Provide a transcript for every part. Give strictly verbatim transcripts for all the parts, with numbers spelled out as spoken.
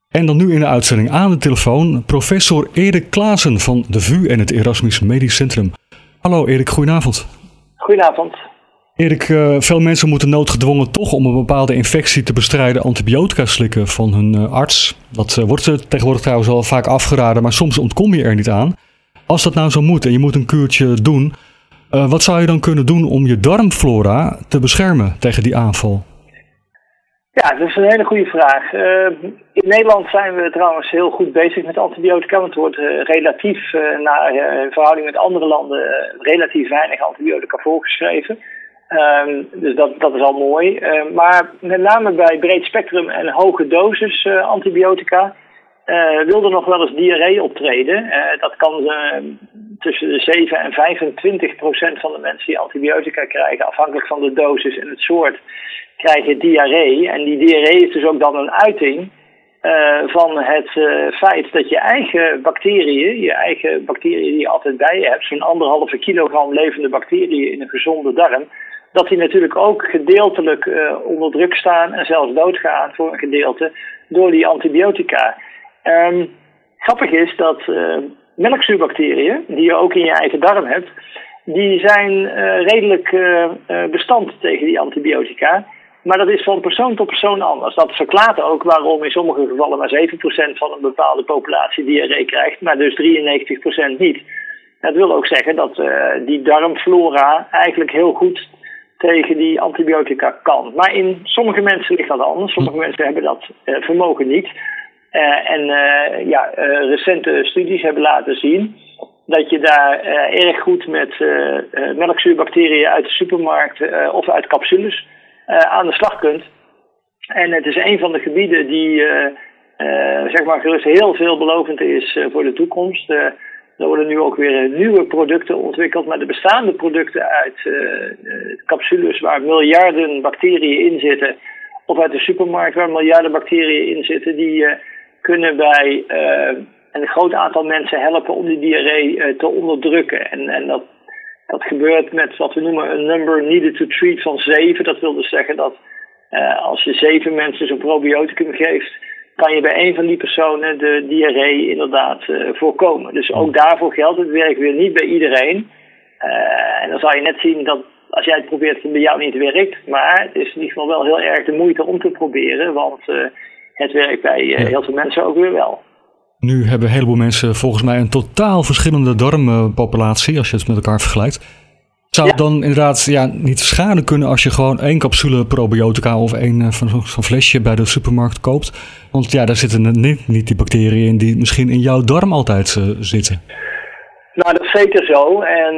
En dan nu in de uitzending aan de telefoon professor Erik Klaassen van de V U en het Erasmus Medisch Centrum. Hallo Erik, goedenavond. Goedenavond. Erik, uh, veel mensen moeten noodgedwongen toch om een bepaalde infectie te bestrijden antibiotica slikken van hun uh, arts. Dat uh, wordt ze tegenwoordig trouwens al vaak afgeraden, maar soms ontkom je er niet aan. Als dat nou zo moet en je moet een kuurtje doen, uh, wat zou je dan kunnen doen om je darmflora te beschermen tegen die aanval? Ja, dat is een hele goede vraag. Uh, in Nederland zijn we trouwens heel goed bezig met antibiotica, want er wordt uh, relatief uh, naar uh, in verhouding met andere landen uh, relatief weinig antibiotica voorgeschreven. Um, dus dat, dat is al mooi. Uh, maar met name bij breed spectrum en hoge dosis uh, antibiotica uh, wil er nog wel eens diarree optreden. Uh, dat kan uh, tussen de zeven en vijfentwintig procent van de mensen die antibiotica krijgen, afhankelijk van de dosis en het soort, krijgen diarree. En die diarree is dus ook dan een uiting uh, van het uh, feit dat je eigen bacteriën, je eigen bacteriën die je altijd bij je hebt, zo'n anderhalve kilogram levende bacteriën in een gezonde darm, dat die natuurlijk ook gedeeltelijk uh, onder druk staan en zelfs doodgaan voor een gedeelte door die antibiotica. Um, grappig is dat uh, melkzuurbacteriën, die je ook in je eigen darm hebt, die zijn uh, redelijk uh, uh, bestand tegen die antibiotica. Maar dat is van persoon tot persoon anders. Dat verklaart ook waarom in sommige gevallen maar zeven procent van een bepaalde populatie diarree krijgt, maar dus drieënnegentig procent niet. Dat wil ook zeggen dat uh, die darmflora eigenlijk heel goed tegen die antibiotica kan. Maar in sommige mensen ligt dat anders. Sommige mensen hebben dat uh, vermogen niet. Uh, en uh, ja, uh, recente studies hebben laten zien dat je daar uh, erg goed met uh, uh, melkzuurbacteriën uit de supermarkt uh, of uit capsules uh, aan de slag kunt. En het is een van de gebieden die uh, uh, zeg maar gerust heel veelbelovend is uh, voor de toekomst. Uh, Er worden nu ook weer nieuwe producten ontwikkeld, maar de bestaande producten uit uh, capsules waar miljarden bacteriën in zitten, of uit de supermarkt waar miljarden bacteriën in zitten, die uh, kunnen bij uh, een groot aantal mensen helpen om die diarree uh, te onderdrukken. En, en dat, dat gebeurt met wat we noemen een number needed to treat van zeven. Dat wil dus zeggen dat uh, als je zeven mensen zo'n probioticum geeft, kan je bij een van die personen de diarree inderdaad uh, voorkomen. Dus ook daarvoor geldt, het werkt weer niet bij iedereen. Uh, en dan zal je net zien dat als jij het probeert, het bij jou niet werkt. Maar het is in ieder geval wel heel erg de moeite om te proberen, want uh, het werkt bij uh, heel veel mensen ook weer wel. Nu hebben een heleboel mensen volgens mij een totaal verschillende darmpopulatie, als je het met elkaar vergelijkt. Zou het ja. dan inderdaad ja, niet schade kunnen als je gewoon één capsule probiotica of één uh, van zo'n flesje bij de supermarkt koopt? Want ja, daar zitten niet, niet die bacteriën in die misschien in jouw darm altijd uh, zitten. Nou, dat is zeker zo. En,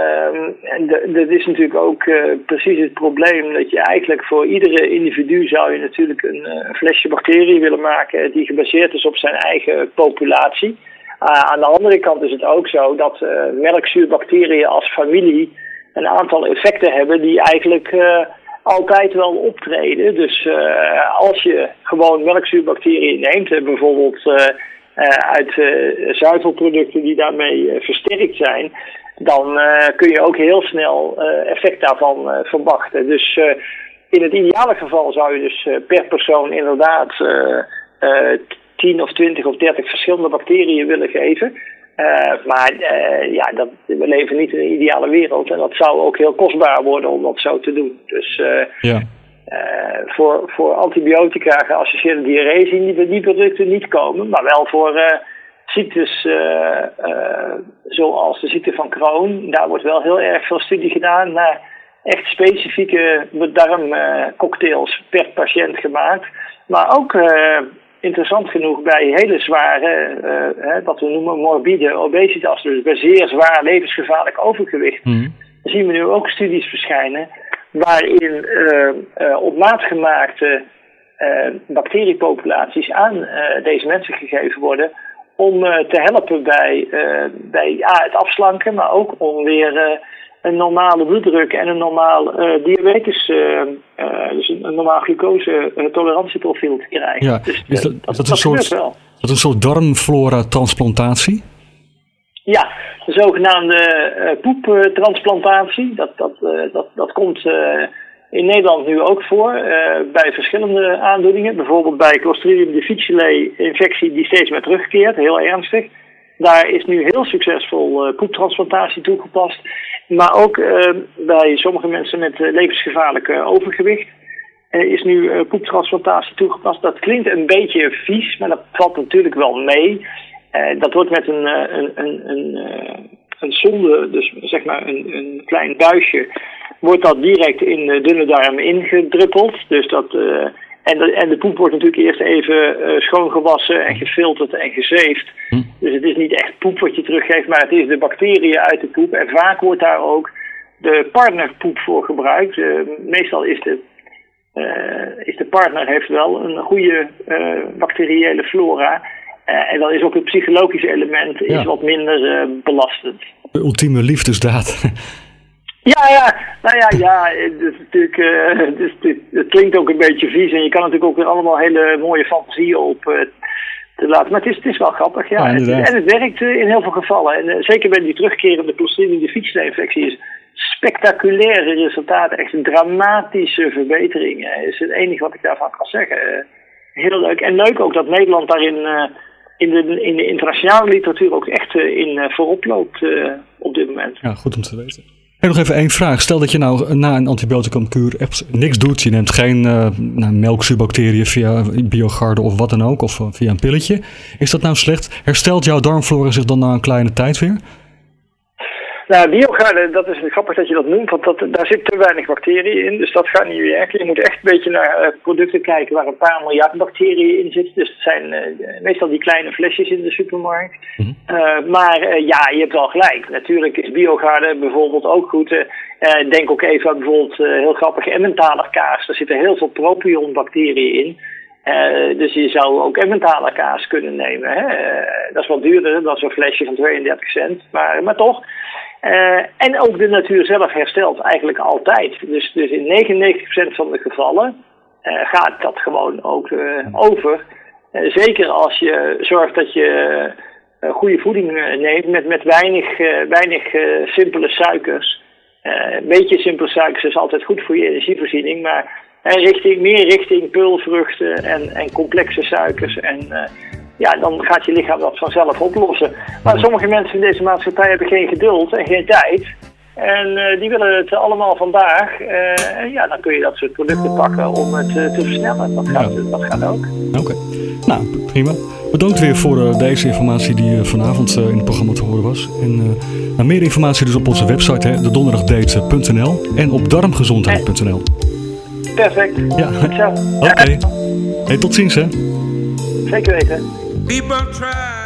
uh, en dat is natuurlijk ook uh, precies het probleem dat je eigenlijk voor iedere individu zou je natuurlijk een, een flesje bacteriën willen maken die gebaseerd is op zijn eigen populatie. Uh, aan de andere kant is het ook zo dat uh, melkzuurbacteriën als familie een aantal effecten hebben die eigenlijk uh, altijd wel optreden. Dus uh, als je gewoon melkzuurbacteriën neemt, uh, bijvoorbeeld uh, uh, uit uh, zuivelproducten die daarmee uh, versterkt zijn, dan uh, kun je ook heel snel uh, effect daarvan uh, verwachten. Dus uh, in het ideale geval zou je dus uh, per persoon inderdaad uh, uh, tien of twintig of dertig verschillende bacteriën willen geven. Uh, maar uh, ja, dat, we leven niet in een ideale wereld en dat zou ook heel kostbaar worden om dat zo te doen. Dus uh, ja. uh, voor, voor antibiotica geassocieerde diarree zien die, die producten niet komen, maar wel voor uh, ziektes uh, uh, zoals de ziekte van Crohn. Daar wordt wel heel erg veel studie gedaan naar echt specifieke darmcocktails uh, per patiënt gemaakt. Maar ook Uh, interessant genoeg bij hele zware, uh, hè, wat we noemen morbide obesitas, dus bij zeer zwaar levensgevaarlijk overgewicht, mm. zien we nu ook studies verschijnen waarin uh, uh, op maat gemaakte uh, bacteriepopulaties aan uh, deze mensen gegeven worden om uh, te helpen bij, uh, bij ja, het afslanken, maar ook om weer uh, een normale bloeddruk en een normaal uh, diabetes, uh, uh, dus een, een normaal glucose uh, tolerantieprofiel te krijgen. Ja, dus, is dat, uh, dat, dat, dat een soort, wel. dat een soort darmflora-transplantatie? Ja, de zogenaamde uh, poeptransplantatie. Dat, dat, uh, dat, dat komt uh, in Nederland nu ook voor, uh, bij verschillende aandoeningen. Bijvoorbeeld bij Clostridium difficile infectie die steeds meer terugkeert, heel ernstig. Daar is nu heel succesvol uh, poeptransplantatie toegepast. Maar ook uh, bij sommige mensen met uh, levensgevaarlijk uh, overgewicht uh, is nu uh, poeptransplantatie toegepast. Dat klinkt een beetje vies, maar dat valt natuurlijk wel mee. Uh, dat wordt met een, uh, een, een, een, uh, een sonde, dus zeg maar een, een klein buisje, wordt dat direct in de dunne darm ingedruppeld. Dus dat, uh, en, de, en de poep wordt natuurlijk eerst even uh, schoongewassen en gefilterd en gezeefd. Hm. Dus het is niet echt poep wat je teruggeeft, maar het is de bacteriën uit de poep. En vaak wordt daar ook de partnerpoep voor gebruikt. Uh, meestal is de, uh, is de partner heeft wel een goede uh, bacteriële flora. Uh, en dan is ook het psychologische element is ja. wat minder uh, belastend. De ultieme liefdesdaad. Ja, ja, nou ja, ja, het, is natuurlijk, uh, het, is, het, het klinkt ook een beetje vies en je kan natuurlijk ook weer allemaal hele mooie fantasieën op uh, te laten. Maar het is, het is wel grappig, ja. ja het, en het werkt uh, in heel veel gevallen. En uh, zeker bij die terugkerende Clostridium difficile infectie is spectaculaire resultaten, echt een dramatische verbetering. Uh, is het enige wat ik daarvan kan zeggen. Uh, heel leuk. En leuk ook dat Nederland daarin uh, in, de, in de internationale literatuur ook echt uh, in uh, voorop loopt uh, op dit moment. Ja, goed om te weten. En nog even één vraag. Stel dat je nou na een antibioticumkuur echt niks doet. Je neemt geen uh, nou, melkzuurbacteriën via Biogarde of wat dan ook. Of uh, via een pilletje. Is dat nou slecht? Herstelt jouw darmflora zich dan na een kleine tijd weer? Nou, Biogarde, dat is grappig dat je dat noemt, want dat, daar zit te weinig bacteriën in, dus dat gaat niet werken. Je moet echt een beetje naar uh, producten kijken waar een paar miljard bacteriën in zitten. Dus het zijn uh, meestal die kleine flesjes in de supermarkt. Mm-hmm. Uh, maar uh, ja, je hebt wel gelijk. Natuurlijk is Biogarde bijvoorbeeld ook goed. Uh, uh, denk ook even aan bijvoorbeeld uh, heel grappig Emmentaler kaas. Daar zitten heel veel propionbacteriën in. Uh, dus je zou ook Emmentaler kaas kunnen nemen. Hè? Uh, dat is wat duurder dan zo'n flesje van tweeëndertig cent, maar, maar toch. Uh, en ook de natuur zelf herstelt eigenlijk altijd. Dus, dus in negenennegentig procent van de gevallen uh, gaat dat gewoon ook uh, over. Uh, zeker als je zorgt dat je uh, goede voeding uh, neemt met, met weinig, uh, weinig uh, simpele suikers. Uh, een beetje simpele suikers is altijd goed voor je energievoorziening, maar uh, richting, meer richting peulvruchten en, en complexe suikers en... Uh, ja, dan gaat je lichaam dat vanzelf oplossen. Maar sommige mensen in deze maatschappij hebben geen geduld en geen tijd. En uh, die willen het allemaal vandaag. Uh, en ja, dan kun je dat soort producten pakken om het uh, te versnellen. Dat gaat, ja. dat gaat ook. Oké, okay. Nou prima. Bedankt weer voor uh, deze informatie die uh, vanavond uh, in het programma te horen was. En uh, nou, meer informatie dus op onze website, hè, de donderdagdate punt n l en op darmgezondheid punt n l. Perfect. Ja, oké. Okay. Hey, tot ziens hè. Zeker weten. People try